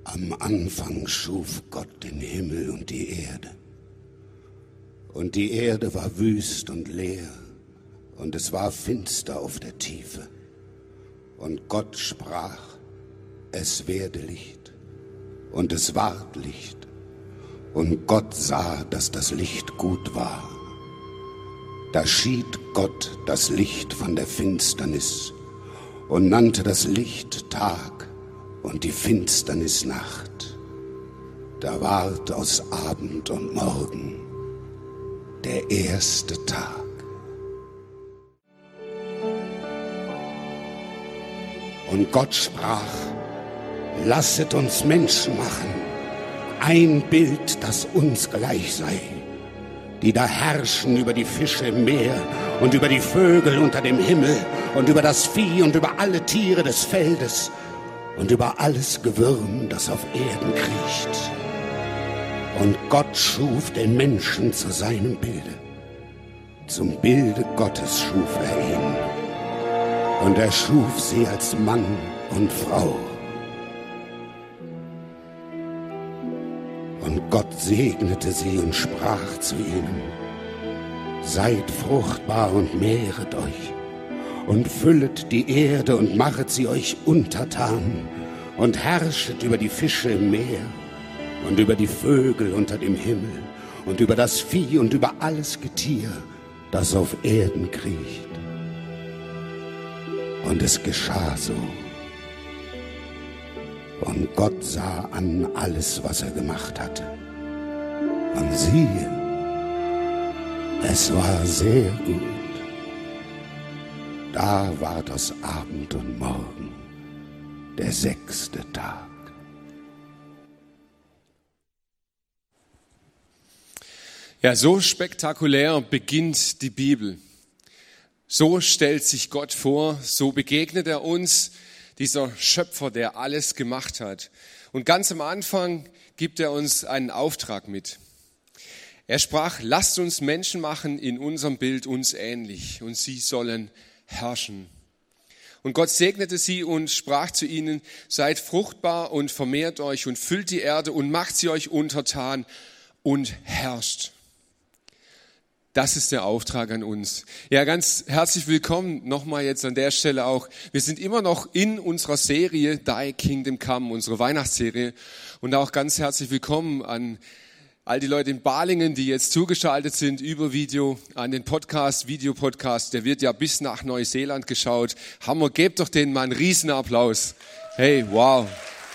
Am Anfang schuf Gott den Himmel und die Erde. Und die Erde war wüst und leer, und es war finster auf der Tiefe. Und Gott sprach, es werde Licht, und es ward Licht. Und Gott sah, dass das Licht gut war. Da schied Gott das Licht von der Finsternis und nannte das Licht Tag und die Finsternis Nacht. Da ward aus Abend und Morgen der erste Tag. Und Gott sprach, lasset uns Menschen machen, ein Bild, das uns gleich sei, die da herrschen über die Fische im Meer und über die Vögel unter dem Himmel und über das Vieh und über alle Tiere des Feldes und über alles Gewürm, das auf Erden kriecht. Und Gott schuf den Menschen zu seinem Bilde. Zum Bilde Gottes schuf er ihn. Und er schuf sie als Mann und Frau. Und Gott segnete sie und sprach zu ihnen, seid fruchtbar und mehret euch und füllet die Erde und machet sie euch untertan und herrschet über die Fische im Meer und über die Vögel unter dem Himmel und über das Vieh und über alles Getier, das auf Erden kriecht. Und es geschah so. Und Gott sah an alles, was er gemacht hatte. Und siehe, es war sehr gut. Da ward aus Abend und Morgen der 6. Tag. Ja, so spektakulär beginnt die Bibel. So stellt sich Gott vor, so begegnet er uns, dieser Schöpfer, der alles gemacht hat. Und ganz am Anfang gibt er uns einen Auftrag mit. Er sprach, lasst uns Menschen machen in unserem Bild uns ähnlich und sie sollen herrschen. Und Gott segnete sie und sprach zu ihnen, seid fruchtbar und vermehrt euch und füllt die Erde und macht sie euch untertan und herrscht. Das ist der Auftrag an uns. Ja, ganz herzlich willkommen nochmal jetzt an der Stelle auch. Wir sind immer noch in unserer Serie Thy Kingdom Come, unsere Weihnachtsserie. Und auch ganz herzlich willkommen an all die Leute in Balingen, die jetzt zugeschaltet sind über Video, an den Videopodcast. Der wird ja bis nach Neuseeland geschaut. Hammer, gebt doch denen mal einen Riesenapplaus. Hey, wow.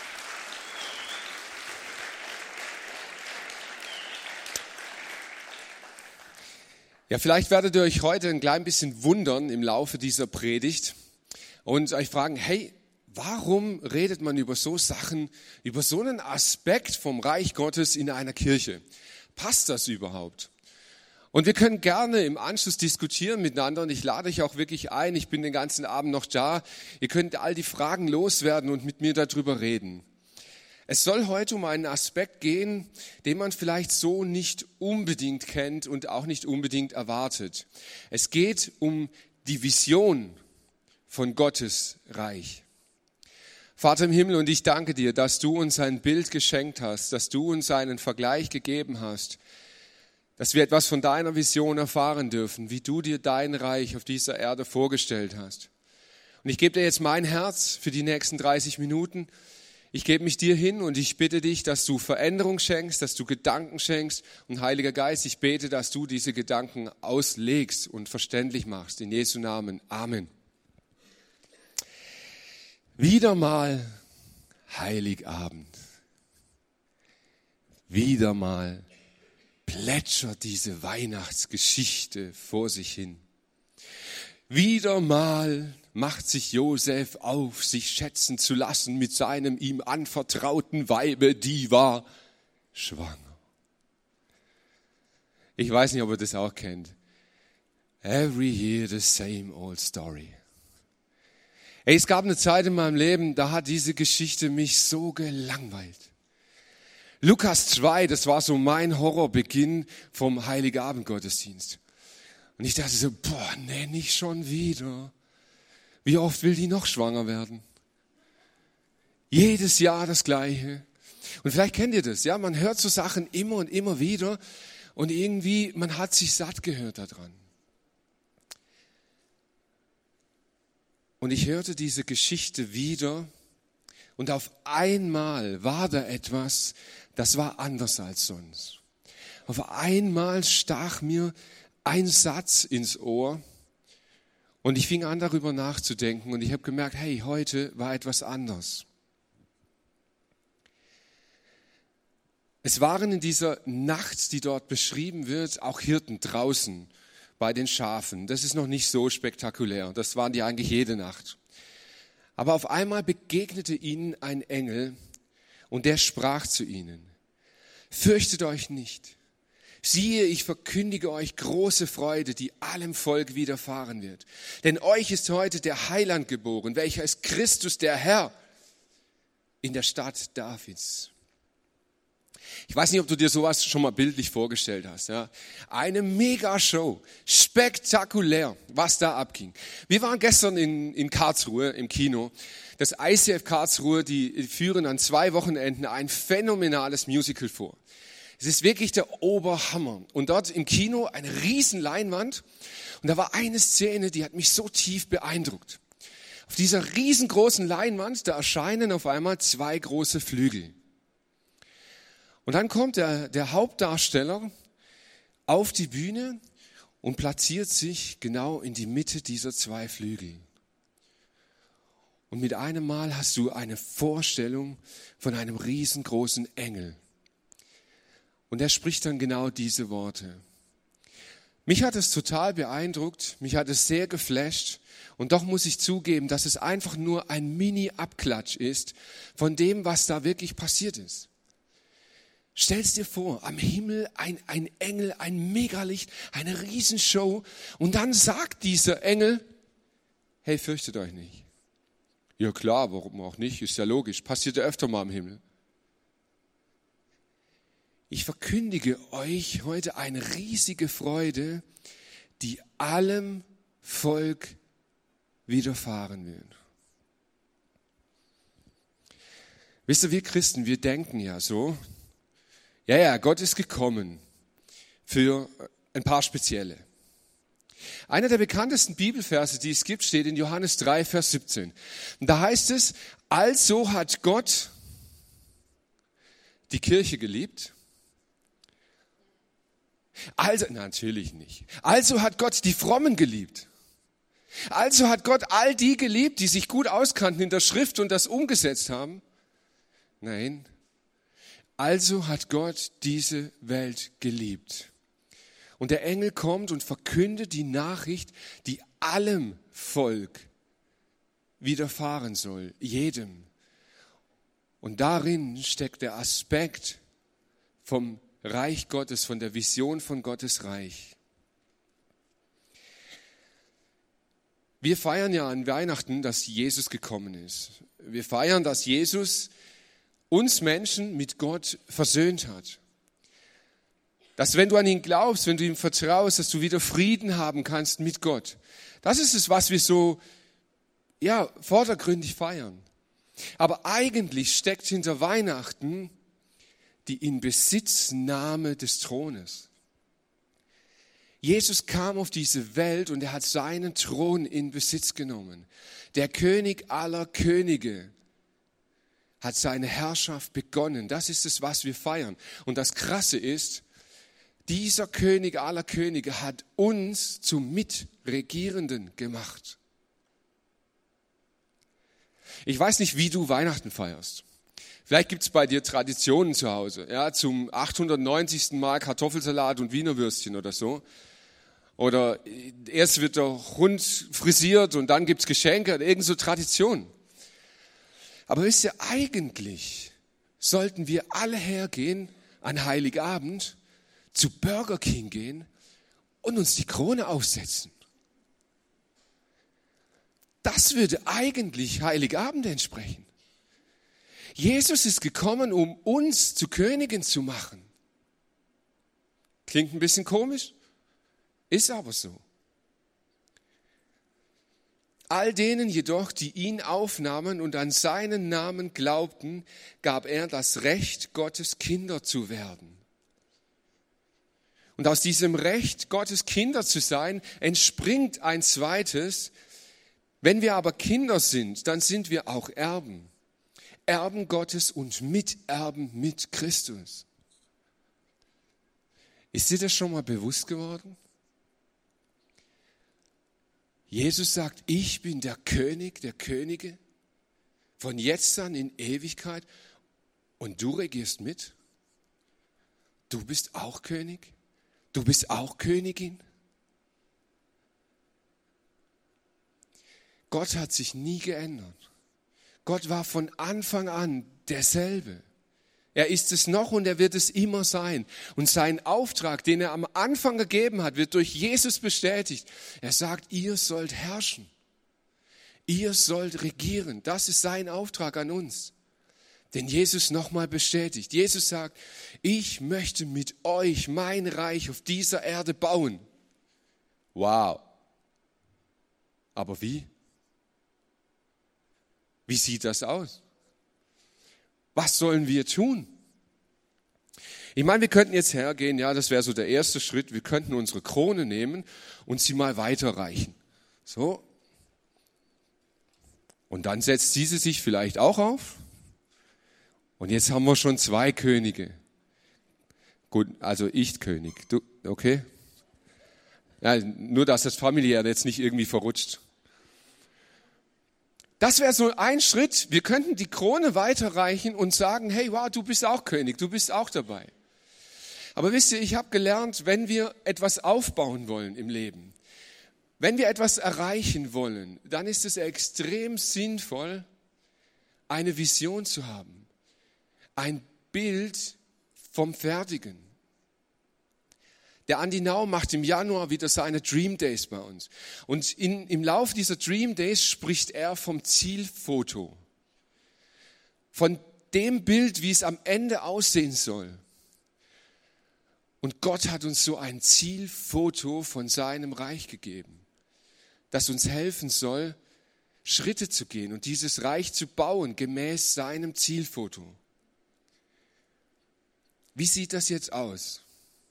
Ja, vielleicht werdet ihr euch heute ein klein bisschen wundern im Laufe dieser Predigt und euch fragen, hey, warum redet man über so Sachen, über so einen Aspekt vom Reich Gottes in einer Kirche? Passt das überhaupt? Und wir können gerne im Anschluss diskutieren miteinander und ich lade euch auch wirklich ein, ich bin den ganzen Abend noch da, ihr könnt all die Fragen loswerden und mit mir darüber reden. Es soll heute um einen Aspekt gehen, den man vielleicht so nicht unbedingt kennt und auch nicht unbedingt erwartet. Es geht um die Vision von Gottes Reich. Vater im Himmel, und ich danke dir, dass du uns ein Bild geschenkt hast, dass du uns einen Vergleich gegeben hast, dass wir etwas von deiner Vision erfahren dürfen, wie du dir dein Reich auf dieser Erde vorgestellt hast. Und ich gebe dir jetzt mein Herz für die nächsten 30 Minuten. Ich gebe mich dir hin und ich bitte dich, dass du Veränderung schenkst, dass du Gedanken schenkst. Und Heiliger Geist, ich bete, dass du diese Gedanken auslegst und verständlich machst. In Jesu Namen. Amen. Wieder mal Heiligabend. Wieder mal plätschert diese Weihnachtsgeschichte vor sich hin. Wieder mal macht sich Josef auf, sich schätzen zu lassen mit seinem ihm anvertrauten Weibe, die war schwanger. Ich weiß nicht, ob ihr das auch kennt. Every year the same old story. Es gab eine Zeit in meinem Leben, da hat diese Geschichte mich so gelangweilt. Lukas 2, das war so mein Horrorbeginn vom Heiligabend-Gottesdienst. Und ich dachte so, nee, nicht schon wieder. Wie oft will die noch schwanger werden? Jedes Jahr das Gleiche. Und vielleicht kennt ihr das, ja, man hört so Sachen immer und immer wieder und irgendwie, man hat sich satt gehört daran. Und ich hörte diese Geschichte wieder und auf einmal war da etwas, das war anders als sonst. Auf einmal stach mir ein Satz ins Ohr und ich fing an, darüber nachzudenken und ich habe gemerkt, hey, heute war etwas anders. Es waren in dieser Nacht, die dort beschrieben wird, auch Hirten draußen bei den Schafen. Das ist noch nicht so spektakulär. Das waren die eigentlich jede Nacht. Aber auf einmal begegnete ihnen ein Engel und der sprach zu ihnen: Fürchtet euch nicht. Siehe, ich verkündige euch große Freude, die allem Volk widerfahren wird. Denn euch ist heute der Heiland geboren, welcher ist Christus der Herr in der Stadt Davids. Ich weiß nicht, ob du dir sowas schon mal bildlich vorgestellt hast. Ja? Eine Mega-Show, spektakulär, was da abging. Wir waren gestern in Karlsruhe im Kino. Das ICF Karlsruhe, die führen an 2 Wochenenden ein phänomenales Musical vor. Es ist wirklich der Oberhammer. Und dort im Kino eine riesen Leinwand. Und da war eine Szene, die hat mich so tief beeindruckt. Auf dieser riesengroßen Leinwand, da erscheinen auf einmal 2 große Flügel. Und dann kommt der Hauptdarsteller auf die Bühne und platziert sich genau in die Mitte dieser 2 Flügel. Und mit einem Mal hast du eine Vorstellung von einem riesengroßen Engel. Und er spricht dann genau diese Worte. Mich hat es total beeindruckt, mich hat es sehr geflasht. Und doch muss ich zugeben, dass es einfach nur ein Mini-Abklatsch ist von dem, was da wirklich passiert ist. Stell's dir vor, am Himmel ein Engel, ein Megalicht, eine Riesenshow. Und dann sagt dieser Engel: Hey, fürchtet euch nicht. Ja klar, warum auch nicht, ist ja logisch, passiert ja öfter mal am Himmel. Ich verkündige euch heute eine riesige Freude, die allem Volk widerfahren wird. Wisst ihr, wir Christen, wir denken ja so, ja, Gott ist gekommen für ein paar Spezielle. Einer der bekanntesten Bibelverse, die es gibt, steht in Johannes 3, Vers 17. Und da heißt es: Also hat Gott die Kirche geliebt. Natürlich nicht. Also hat Gott die Frommen geliebt. Also hat Gott all die geliebt, die sich gut auskannten in der Schrift und das umgesetzt haben. Nein. Also hat Gott diese Welt geliebt. Und der Engel kommt und verkündet die Nachricht, die allem Volk widerfahren soll, jedem. Und darin steckt der Aspekt vom Reich Gottes, von der Vision von Gottes Reich. Wir feiern ja an Weihnachten, dass Jesus gekommen ist. Wir feiern, dass Jesus uns Menschen mit Gott versöhnt hat. Dass wenn du an ihn glaubst, wenn du ihm vertraust, dass du wieder Frieden haben kannst mit Gott. Das ist es, was wir so, vordergründig feiern. Aber eigentlich steckt hinter Weihnachten die Inbesitznahme des Thrones. Jesus kam auf diese Welt und er hat seinen Thron in Besitz genommen. Der König aller Könige hat seine Herrschaft begonnen. Das ist es, was wir feiern. Und das Krasse ist, dieser König aller Könige hat uns zu Mitregierenden gemacht. Ich weiß nicht, wie du Weihnachten feierst. Vielleicht gibt es bei dir Traditionen zu Hause. Ja, zum 890. Mal Kartoffelsalat und Wiener Würstchen oder so. Oder erst wird der Hund frisiert und dann gibt es Geschenke. Irgend so Traditionen. Aber wisst ihr, eigentlich sollten wir alle hergehen an Heiligabend, zu Burger King gehen und uns die Krone aufsetzen. Das würde eigentlich Heiligabend entsprechen. Jesus ist gekommen, um uns zu Königen zu machen. Klingt ein bisschen komisch, ist aber so. All denen jedoch, die ihn aufnahmen und an seinen Namen glaubten, gab er das Recht, Gottes Kinder zu werden. Und aus diesem Recht, Gottes Kinder zu sein, entspringt ein zweites: Wenn wir aber Kinder sind, dann sind wir auch Erben. Erben Gottes und Miterben mit Christus. Ist dir das schon mal bewusst geworden? Jesus sagt, ich bin der König der Könige, von jetzt an in Ewigkeit, und du regierst mit? Du bist auch König? Du bist auch Königin? Gott hat sich nie geändert. Gott war von Anfang an derselbe. Er ist es noch und er wird es immer sein. Und sein Auftrag, den er am Anfang gegeben hat, wird durch Jesus bestätigt. Er sagt, ihr sollt herrschen. Ihr sollt regieren. Das ist sein Auftrag an uns. Den Jesus nochmal bestätigt. Jesus sagt, ich möchte mit euch mein Reich auf dieser Erde bauen. Wow. Aber wie? Wie sieht das aus? Was sollen wir tun? Ich meine, wir könnten jetzt hergehen, ja, das wäre so der erste Schritt. Wir könnten unsere Krone nehmen und sie mal weiterreichen. So. Und dann setzt diese sich vielleicht auch auf. Und jetzt haben wir schon 2 Könige. Gut, also ich König. Du, okay? Ja, nur, dass das familiär jetzt nicht irgendwie verrutscht. Das wäre so ein Schritt. Wir könnten die Krone weiterreichen und sagen, hey, wow, du bist auch König, du bist auch dabei. Aber wisst ihr, ich habe gelernt, wenn wir etwas aufbauen wollen im Leben, wenn wir etwas erreichen wollen, dann ist es extrem sinnvoll, eine Vision zu haben, ein Bild vom Fertigen. Der Andi Nau macht im Januar wieder seine Dream Days bei uns. Und im Lauf dieser Dream Days spricht er vom Zielfoto. Von dem Bild, wie es am Ende aussehen soll. Und Gott hat uns so ein Zielfoto von seinem Reich gegeben, das uns helfen soll, Schritte zu gehen und dieses Reich zu bauen, gemäß seinem Zielfoto. Wie sieht das jetzt aus?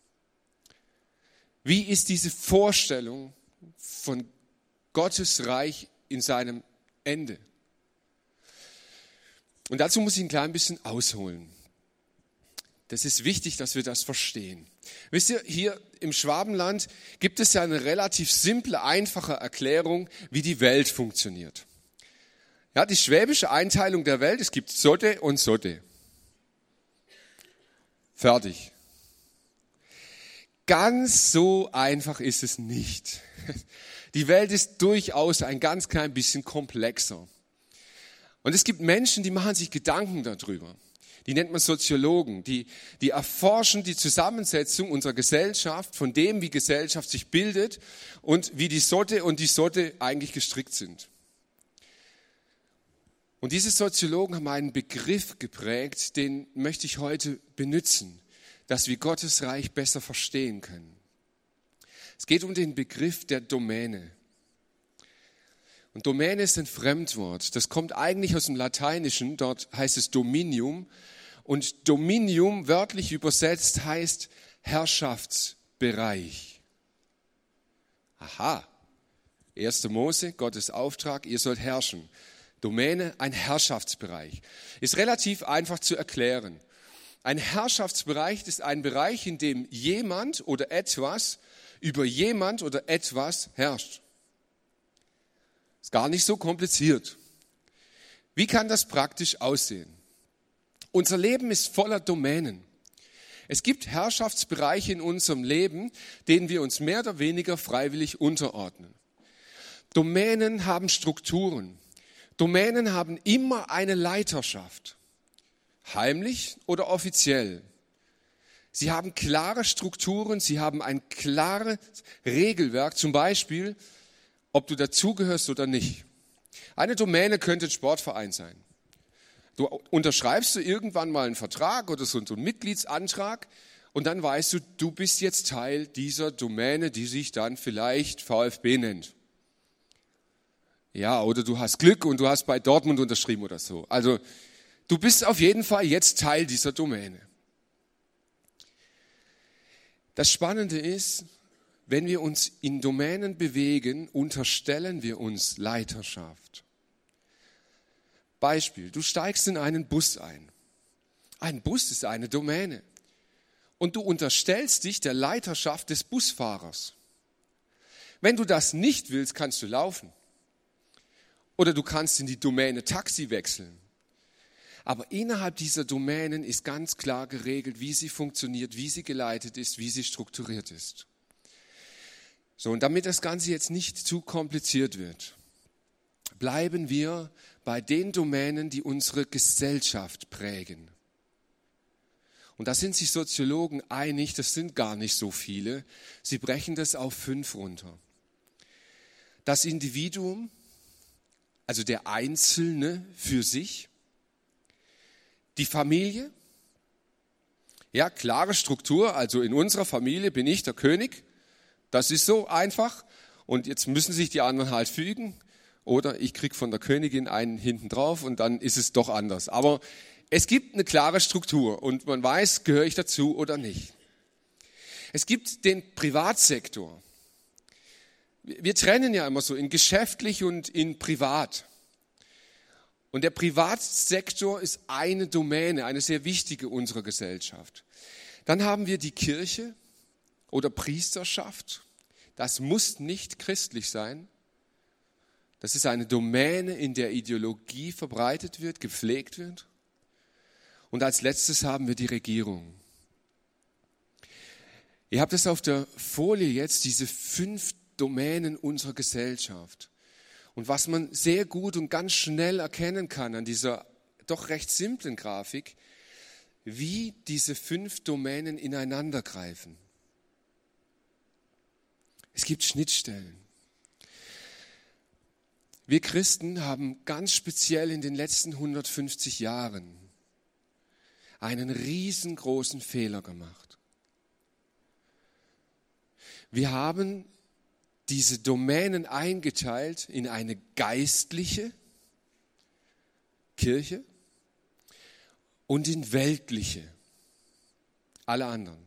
Wie ist diese Vorstellung von Gottes Reich in seinem Ende? Und dazu muss ich ein klein bisschen ausholen. Das ist wichtig, dass wir das verstehen. Wisst ihr, hier im Schwabenland gibt es ja eine relativ simple, einfache Erklärung, wie die Welt funktioniert. Ja, die schwäbische Einteilung der Welt, es gibt Sotte und Sotte. Fertig. Ganz so einfach ist es nicht. Die Welt ist durchaus ein ganz klein bisschen komplexer. Und es gibt Menschen, die machen sich Gedanken darüber. Die nennt man Soziologen. Die erforschen die Zusammensetzung unserer Gesellschaft, von dem, wie Gesellschaft sich bildet und wie die Sotte und die Sotte eigentlich gestrickt sind. Und diese Soziologen haben einen Begriff geprägt, den möchte ich heute benutzen, dass wir Gottes Reich besser verstehen können. Es geht um den Begriff der Domäne. Und Domäne ist ein Fremdwort. Das kommt eigentlich aus dem Lateinischen. Dort heißt es Dominium. Und Dominium, wörtlich übersetzt, heißt Herrschaftsbereich. Aha. 1. Mose, Gottes Auftrag, ihr sollt herrschen. Domäne, ein Herrschaftsbereich. Ist relativ einfach zu erklären. Ein Herrschaftsbereich ist ein Bereich, in dem jemand oder etwas über jemand oder etwas herrscht. Ist gar nicht so kompliziert. Wie kann das praktisch aussehen? Unser Leben ist voller Domänen. Es gibt Herrschaftsbereiche in unserem Leben, denen wir uns mehr oder weniger freiwillig unterordnen. Domänen haben Strukturen. Domänen haben immer eine Leiterschaft. Heimlich oder offiziell. Sie haben klare Strukturen, sie haben ein klares Regelwerk, zum Beispiel, ob du dazugehörst oder nicht. Eine Domäne könnte ein Sportverein sein. Du unterschreibst irgendwann mal einen Vertrag oder so einen Mitgliedsantrag und dann weißt du, du bist jetzt Teil dieser Domäne, die sich dann vielleicht VfB nennt. Ja, oder du hast Glück und du hast bei Dortmund unterschrieben oder so. Also du bist auf jeden Fall jetzt Teil dieser Domäne. Das Spannende ist, wenn wir uns in Domänen bewegen, unterstellen wir uns Leiterschaft. Beispiel, du steigst in einen Bus ein. Ein Bus ist eine Domäne. Und du unterstellst dich der Leiterschaft des Busfahrers. Wenn du das nicht willst, kannst du laufen. Oder du kannst in die Domäne Taxi wechseln. Aber innerhalb dieser Domänen ist ganz klar geregelt, wie sie funktioniert, wie sie geleitet ist, wie sie strukturiert ist. So, und damit das Ganze jetzt nicht zu kompliziert wird, bleiben wir bei den Domänen, die unsere Gesellschaft prägen. Und da sind sich Soziologen einig, das sind gar nicht so viele. Sie brechen das auf 5 runter. Das Individuum, also der Einzelne für sich, die Familie, ja, klare Struktur, also in unserer Familie bin ich der König, das ist so einfach und jetzt müssen sich die anderen halt fügen oder ich kriege von der Königin einen hinten drauf und dann ist es doch anders. Aber es gibt eine klare Struktur und man weiß, gehöre ich dazu oder nicht. Es gibt den Privatsektor. Wir trennen ja immer so in geschäftlich und in privat. Und der Privatsektor ist eine Domäne, eine sehr wichtige unserer Gesellschaft. Dann haben wir die Kirche oder Priesterschaft. Das muss nicht christlich sein. Das ist eine Domäne, in der Ideologie verbreitet wird, gepflegt wird. Und als letztes haben wir die Regierung. Ihr habt es auf der Folie jetzt, diese 5 Domänen unserer Gesellschaft. Und was man sehr gut und ganz schnell erkennen kann an dieser doch recht simplen Grafik, wie diese 5 Domänen ineinander greifen. Es gibt Schnittstellen. Wir Christen haben ganz speziell in den letzten 150 Jahren einen riesengroßen Fehler gemacht. Wir haben diese Domänen eingeteilt in eine geistliche Kirche und in weltliche, alle anderen.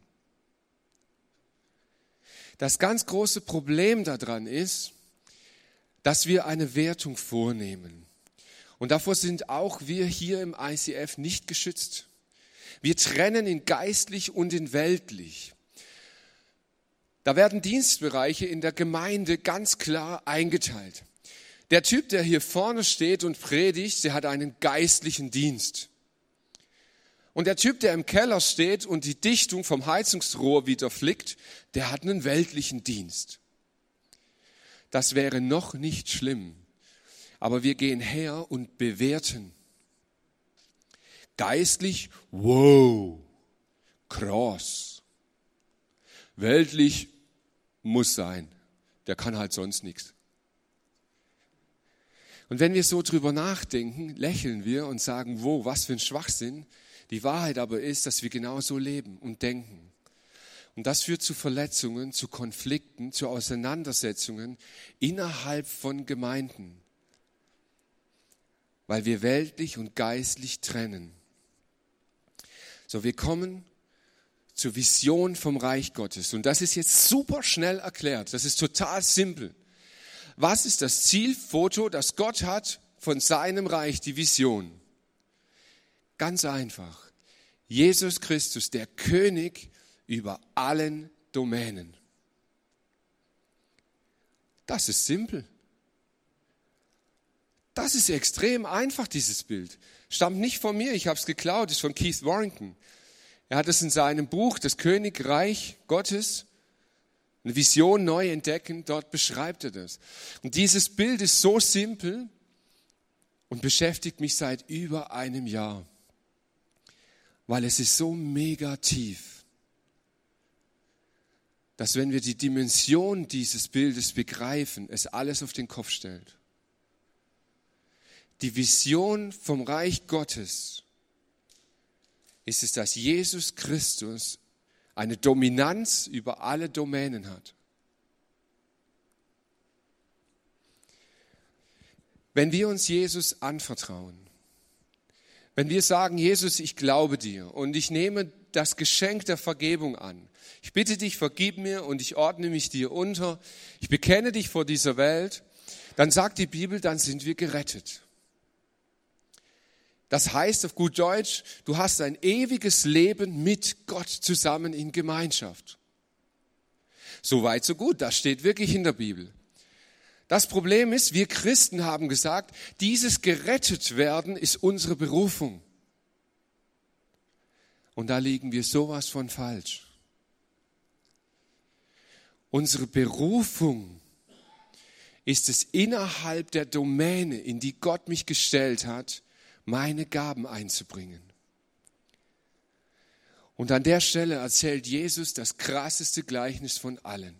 Das ganz große Problem daran ist, dass wir eine Wertung vornehmen. Und davor sind auch wir hier im ICF nicht geschützt. Wir trennen in geistlich und in weltlich. Da werden Dienstbereiche in der Gemeinde ganz klar eingeteilt. Der Typ, der hier vorne steht und predigt, der hat einen geistlichen Dienst. Und der Typ, der im Keller steht und die Dichtung vom Heizungsrohr wieder flickt, der hat einen weltlichen Dienst. Das wäre noch nicht schlimm. Aber wir gehen her und bewerten. Geistlich, wow, krass. Weltlich muss sein. Der kann halt sonst nichts. Und wenn wir so drüber nachdenken, lächeln wir und sagen, wow, was für ein Schwachsinn. Die Wahrheit aber ist, dass wir genau so leben und denken. Und das führt zu Verletzungen, zu Konflikten, zu Auseinandersetzungen innerhalb von Gemeinden. Weil wir weltlich und geistlich trennen. So, wir kommen zur Vision vom Reich Gottes. Und das ist jetzt super schnell erklärt. Das ist total simpel. Was ist das Zielfoto, das Gott hat von seinem Reich, die Vision? Ganz einfach. Jesus Christus, der König über allen Domänen. Das ist simpel. Das ist extrem einfach, dieses Bild. Stammt nicht von mir, ich habe es geklaut, ist von Keith Warrington. Er hat es in seinem Buch, Das Königreich Gottes, eine Vision neu entdecken, dort beschreibt er das. Und dieses Bild ist so simpel und beschäftigt mich seit über einem Jahr, weil es ist so mega tief, dass wenn wir die Dimension dieses Bildes begreifen, es alles auf den Kopf stellt. Die Vision vom Reich Gottes ist es, dass Jesus Christus eine Dominanz über alle Domänen hat. Wenn wir uns Jesus anvertrauen, wenn wir sagen, Jesus, ich glaube dir und ich nehme das Geschenk der Vergebung an. Ich bitte dich, vergib mir und ich ordne mich dir unter. Ich bekenne dich vor dieser Welt. Dann sagt die Bibel, dann sind wir gerettet. Das heißt auf gut Deutsch, du hast ein ewiges Leben mit Gott zusammen in Gemeinschaft. So weit, so gut, das steht wirklich in der Bibel. Das Problem ist, wir Christen haben gesagt, dieses gerettet werden ist unsere Berufung. Und da liegen wir sowas von falsch. Unsere Berufung ist es, innerhalb der Domäne, in die Gott mich gestellt hat, meine Gaben einzubringen. Und an der Stelle erzählt Jesus das krasseste Gleichnis von allen.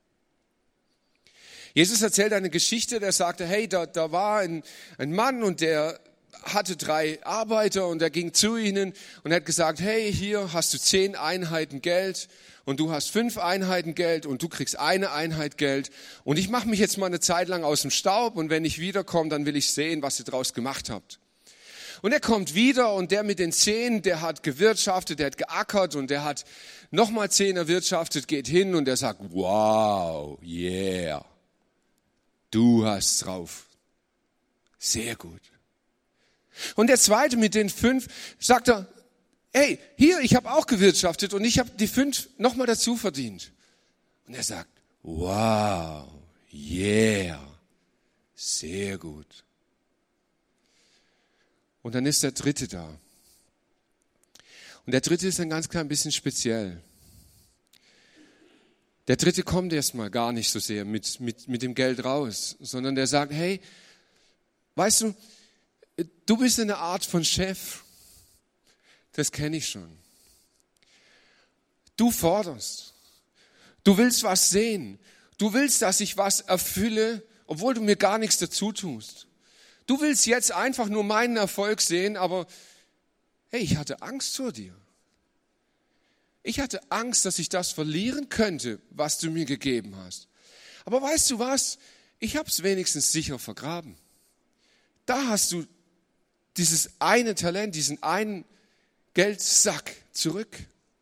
Jesus erzählt eine Geschichte, der sagte, hey, da war ein Mann und der hatte 3 Arbeiter und er ging zu ihnen und hat gesagt, hey, hier hast du 10 Einheiten Geld und du hast 5 Einheiten Geld und du kriegst 1 Einheit Geld und ich mache mich jetzt mal eine Zeit lang aus dem Staub und wenn ich wiederkomme, dann will ich sehen, was ihr draus gemacht habt. Und er kommt wieder und der mit den 10, der hat gewirtschaftet, der hat geackert und der hat nochmal 10 erwirtschaftet, geht hin und der sagt, wow, yeah, du hast drauf. Sehr gut. Und der zweite mit den 5 sagt er, hey, hier, ich habe auch gewirtschaftet und ich habe die 5 nochmal dazu verdient. Und er sagt, wow, yeah, sehr gut. Und dann ist der dritte da. Und der dritte ist ein ganz klein bisschen speziell. Der dritte kommt erstmal gar nicht so sehr mit dem Geld raus, sondern der sagt, hey, weißt du, du bist eine Art von Chef. Das kenne ich schon. Du forderst. Du willst was sehen. Du willst, dass ich was erfülle, obwohl du mir gar nichts dazu tust. Du willst jetzt einfach nur meinen Erfolg sehen, aber hey, ich hatte Angst vor dir. Ich hatte Angst, dass ich das verlieren könnte, was du mir gegeben hast. Aber weißt du was? Ich habe es wenigstens sicher vergraben. Da hast du dieses eine Talent, diesen einen Geldsack zurück.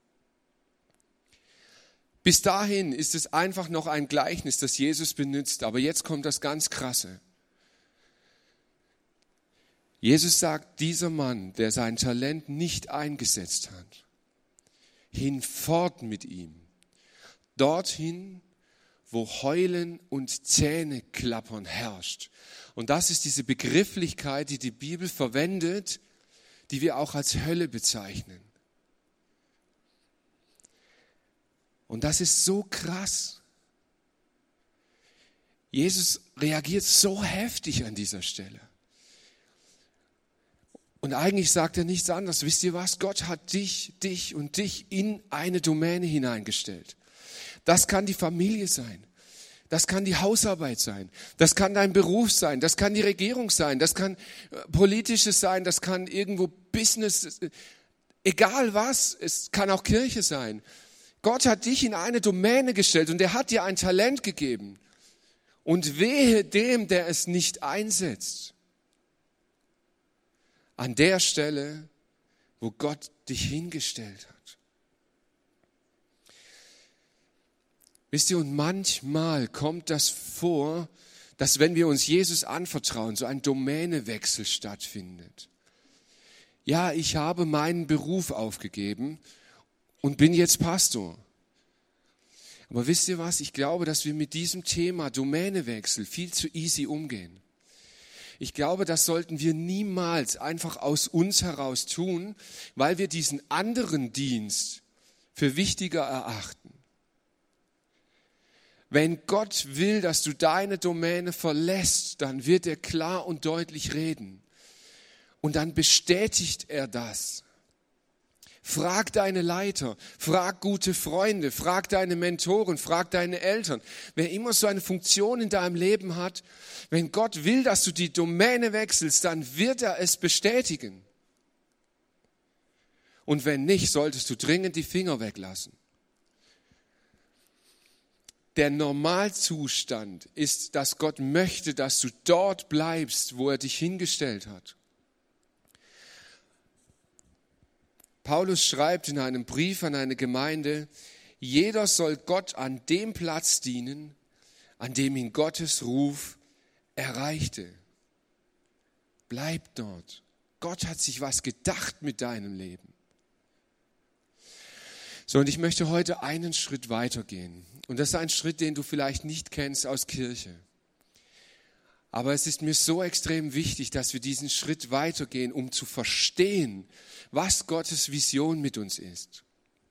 Bis dahin ist es einfach noch ein Gleichnis, das Jesus benutzt. Aber jetzt kommt das ganz Krasse. Jesus sagt, dieser Mann, der sein Talent nicht eingesetzt hat, hinfort mit ihm, dorthin, wo Heulen und Zähneklappern herrscht. Und das ist diese Begrifflichkeit, die die Bibel verwendet, die wir auch als Hölle bezeichnen. Und das ist so krass. Jesus reagiert so heftig an dieser Stelle. Und eigentlich sagt er nichts anderes. Wisst ihr was? Gott hat dich und dich in eine Domäne hineingestellt. Das kann die Familie sein. Das kann die Hausarbeit sein. Das kann dein Beruf sein. Das kann die Regierung sein. Das kann Politisches sein. Das kann irgendwo Business. Egal was. Es kann auch Kirche sein. Gott hat dich in eine Domäne gestellt und er hat dir ein Talent gegeben. Und wehe dem, der es nicht einsetzt. An der Stelle, wo Gott dich hingestellt hat. Wisst ihr, und manchmal kommt das vor, dass wenn wir uns Jesus anvertrauen, so ein Domänewechsel stattfindet. Ja, ich habe meinen Beruf aufgegeben und bin jetzt Pastor. Aber wisst ihr was? Ich glaube, dass wir mit diesem Thema Domänewechsel viel zu easy umgehen. Ich glaube, das sollten wir niemals einfach aus uns heraus tun, weil wir diesen anderen Dienst für wichtiger erachten. Wenn Gott will, dass du deine Domäne verlässt, dann wird er klar und deutlich reden. Und dann bestätigt er das. Frag deine Leiter, frag gute Freunde, frag deine Mentoren, frag deine Eltern. Wer immer so eine Funktion in deinem Leben hat, wenn Gott will, dass du die Domäne wechselst, dann wird er es bestätigen. Und wenn nicht, solltest du dringend die Finger weglassen. der Normalzustand ist, dass Gott möchte, dass du dort bleibst, wo er dich hingestellt hat. Paulus schreibt in einem Brief an eine Gemeinde, jeder soll Gott an dem Platz dienen, an dem ihn Gottes Ruf erreichte. Bleib dort. Gott hat sich was gedacht mit deinem Leben. So, und ich möchte heute einen Schritt weitergehen. Und das ist ein Schritt, den du vielleicht nicht kennst aus Kirche. Aber es ist mir so extrem wichtig, dass wir diesen Schritt weitergehen, um zu verstehen, was Gottes Vision mit uns ist.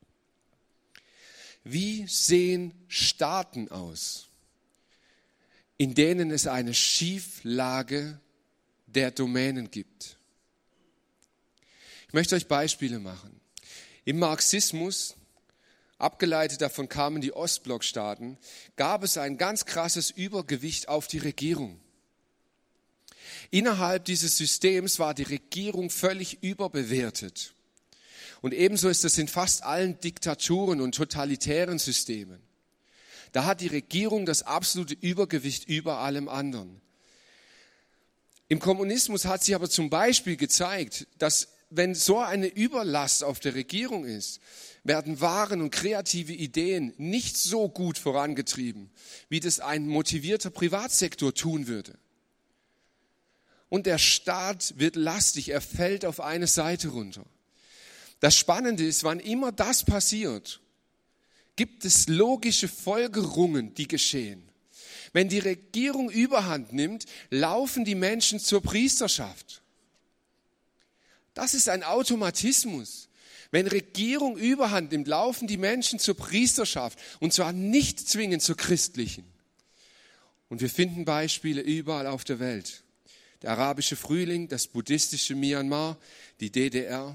Wie sehen Staaten aus, in denen es eine Schieflage der Domänen gibt? Ich möchte euch Beispiele machen. Im Marxismus, abgeleitet davon kamen die Ostblockstaaten, gab es ein ganz krasses Übergewicht auf die Regierung. Innerhalb dieses Systems war die Regierung völlig überbewertet. Und ebenso ist es in fast allen Diktaturen und totalitären Systemen. Da hat die Regierung das absolute Übergewicht über allem anderen. Im Kommunismus hat sich aber zum Beispiel gezeigt, dass wenn so eine Überlast auf der Regierung ist, werden Waren und kreative Ideen nicht so gut vorangetrieben, wie das ein motivierter Privatsektor tun würde. Und der Staat wird lastig, er fällt auf eine Seite runter. Das Spannende ist, wann immer das passiert, gibt es logische Folgerungen, die geschehen. Wenn die Regierung Überhand nimmt, laufen die Menschen zur Priesterschaft. Das ist ein Automatismus. Wenn Regierung Überhand nimmt, laufen die Menschen zur Priesterschaft und zwar nicht zwingend zur christlichen. Und wir finden Beispiele überall auf der Welt. Der arabische Frühling, das buddhistische Myanmar, die DDR.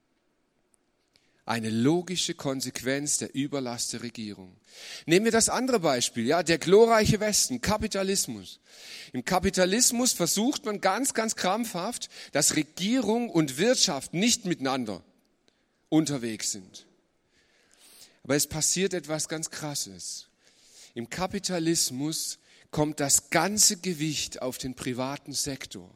Eine logische Konsequenz der Überlast der Regierung. Nehmen wir das andere Beispiel, ja, der glorreiche Westen, Kapitalismus. Im Kapitalismus versucht man ganz krampfhaft, dass Regierung und Wirtschaft nicht miteinander unterwegs sind. Aber es passiert etwas ganz Krasses. Im Kapitalismus kommt das ganze Gewicht auf den privaten Sektor.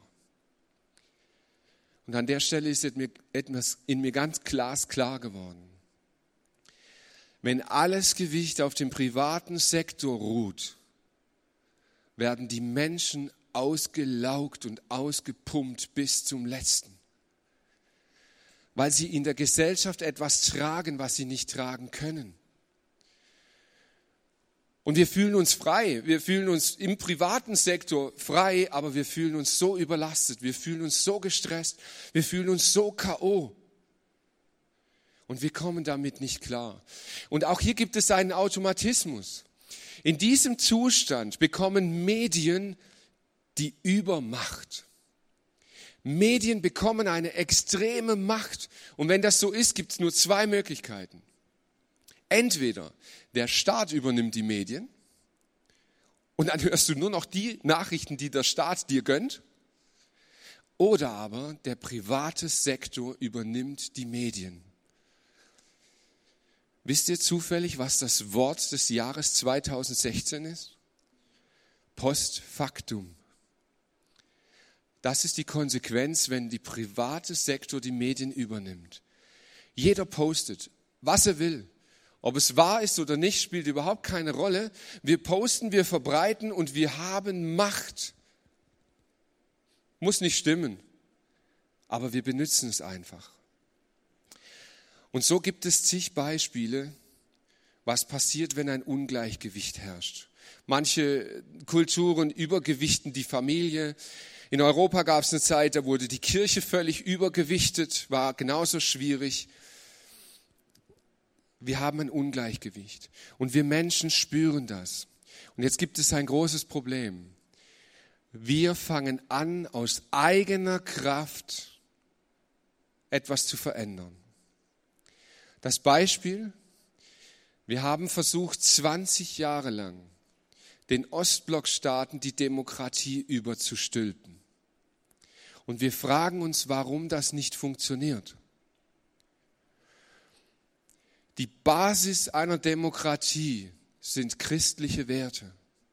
Und an der Stelle ist etwas in mir ganz glasklar geworden. Wenn alles Gewicht auf dem privaten Sektor ruht, werden die Menschen ausgelaugt und ausgepumpt bis zum Letzten. Weil sie in der Gesellschaft etwas tragen, was sie nicht tragen können. Und wir fühlen uns frei, wir fühlen uns im privaten Sektor frei, aber wir fühlen uns so überlastet, wir fühlen uns so gestresst, wir fühlen uns so K.O. Und wir kommen damit nicht klar. Und auch hier gibt es einen Automatismus. In diesem Zustand bekommen Medien die Übermacht. Medien bekommen eine extreme Macht. Und wenn das so ist, gibt es nur zwei Möglichkeiten. Entweder der Staat übernimmt die Medien und dann hörst du nur noch die Nachrichten, die der Staat dir gönnt. Oder aber der private Sektor übernimmt die Medien. Wisst ihr zufällig, was das Wort des Jahres 2016 ist? Post factum. Das ist die Konsequenz, wenn der private Sektor die Medien übernimmt. Jeder postet, was er will. Ob es wahr ist oder nicht, spielt überhaupt keine Rolle. Wir posten, wir verbreiten und wir haben Macht. Muss nicht stimmen, aber wir benutzen es einfach. Und so gibt es zig Beispiele, was passiert, wenn ein Ungleichgewicht herrscht. Manche Kulturen übergewichten die Familie. In Europa gab es eine Zeit, da wurde die Kirche völlig übergewichtet, war genauso schwierig. Wir haben ein Ungleichgewicht und wir Menschen spüren das. Und jetzt gibt es ein großes Problem. Wir fangen an, aus eigener Kraft etwas zu verändern. Das Beispiel, wir haben versucht, 20 Jahre lang den Ostblockstaaten die Demokratie überzustülpen. Und wir fragen uns, warum das nicht funktioniert. Die Basis einer Demokratie sind christliche Werte.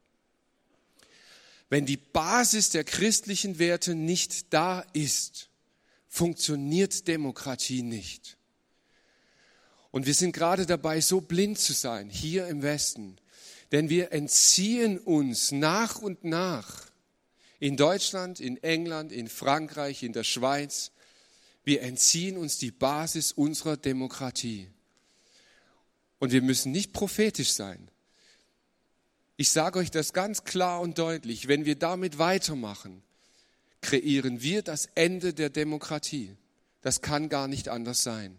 Wenn die Basis der christlichen Werte nicht da ist, funktioniert Demokratie nicht. Und wir sind gerade dabei, so blind zu sein, hier im Westen. Denn wir entziehen uns nach und nach, in Deutschland, in England, in Frankreich, in der Schweiz, wir entziehen uns die Basis unserer Demokratie. Und wir müssen nicht prophetisch sein. Ich sage euch das ganz klar und deutlich, wenn wir damit weitermachen, kreieren wir das Ende der Demokratie. Das kann gar nicht anders sein.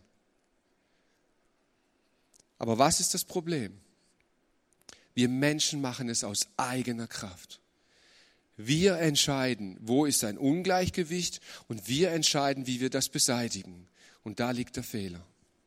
Aber was ist das Problem? Wir Menschen machen es aus eigener Kraft. Wir entscheiden, wo ist ein Ungleichgewicht und wir entscheiden, wie wir das beseitigen. Und da liegt der Fehler.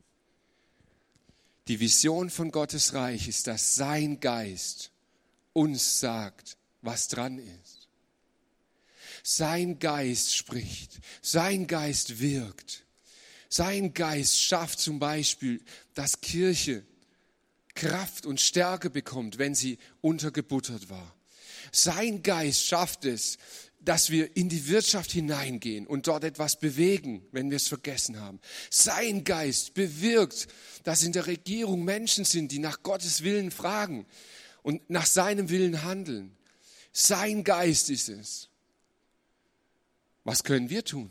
Die Vision von Gottes Reich ist, dass sein Geist uns sagt, was dran ist. Sein Geist spricht, sein Geist wirkt. Sein Geist schafft zum Beispiel, dass Kirche Kraft und Stärke bekommt, wenn sie untergebuttert war. Sein Geist schafft es, dass wir in die Wirtschaft hineingehen und dort etwas bewegen, wenn wir es vergessen haben. Sein Geist bewirkt, dass in der Regierung Menschen sind, die nach Gottes Willen fragen und nach seinem Willen handeln. Sein Geist ist es. Was können wir tun?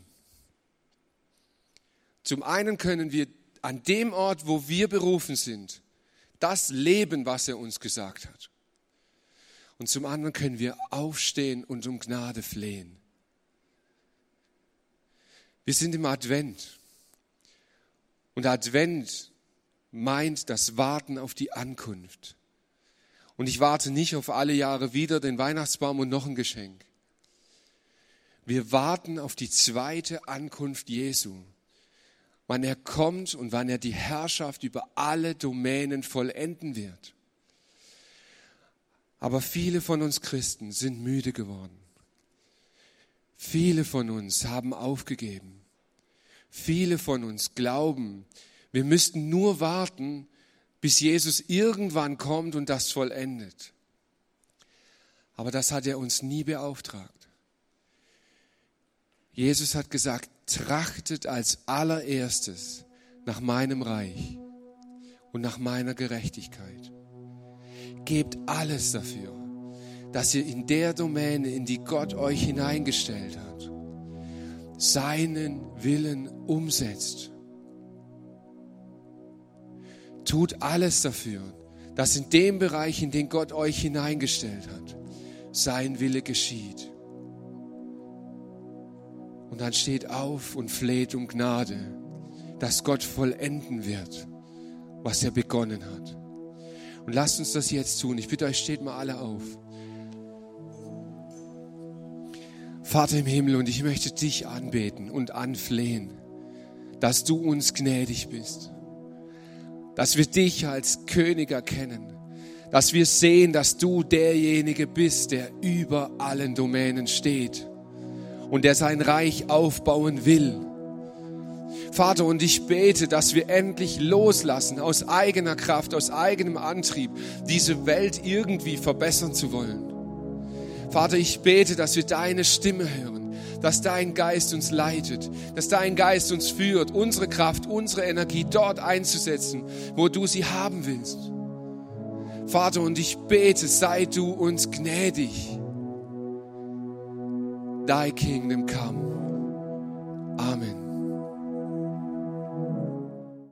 Zum einen können wir an dem Ort, wo wir berufen sind, das leben, was er uns gesagt hat. Und zum anderen können wir aufstehen und um Gnade flehen. Wir sind im Advent. Und Advent meint das Warten auf die Ankunft. Und ich warte nicht auf alle Jahre wieder den Weihnachtsbaum und noch ein Geschenk. Wir warten auf die zweite Ankunft Jesu. Wann er kommt und wann er die Herrschaft über alle Domänen vollenden wird. Aber viele von uns Christen sind müde geworden. Viele von uns haben aufgegeben. Viele von uns glauben, wir müssten nur warten, bis Jesus irgendwann kommt und das vollendet. Aber das hat er uns nie beauftragt. Jesus hat gesagt, trachtet als allererstes nach meinem Reich und nach meiner Gerechtigkeit. Gebt alles dafür, dass ihr in der Domäne, in die Gott euch hineingestellt hat, seinen Willen umsetzt. Tut alles dafür, dass in dem Bereich, in den Gott euch hineingestellt hat, sein Wille geschieht. Und dann steht auf und fleht um Gnade, dass Gott vollenden wird, was er begonnen hat. Und lasst uns das jetzt tun. Ich bitte euch, steht mal alle auf. Vater im Himmel, und ich möchte dich anbeten und anflehen, dass du uns gnädig bist, dass wir dich als König erkennen, dass wir sehen, dass du derjenige bist, der über allen Domänen steht und der sein Reich aufbauen will. Vater, und ich bete, dass wir endlich loslassen, aus eigener Kraft, aus eigenem Antrieb, diese Welt irgendwie verbessern zu wollen. Vater, ich bete, dass wir deine Stimme hören, dass dein Geist uns leitet, dass dein Geist uns führt, unsere Kraft, unsere Energie dort einzusetzen, wo du sie haben willst. Vater, und ich bete, sei du uns gnädig. Thy kingdom come. Amen.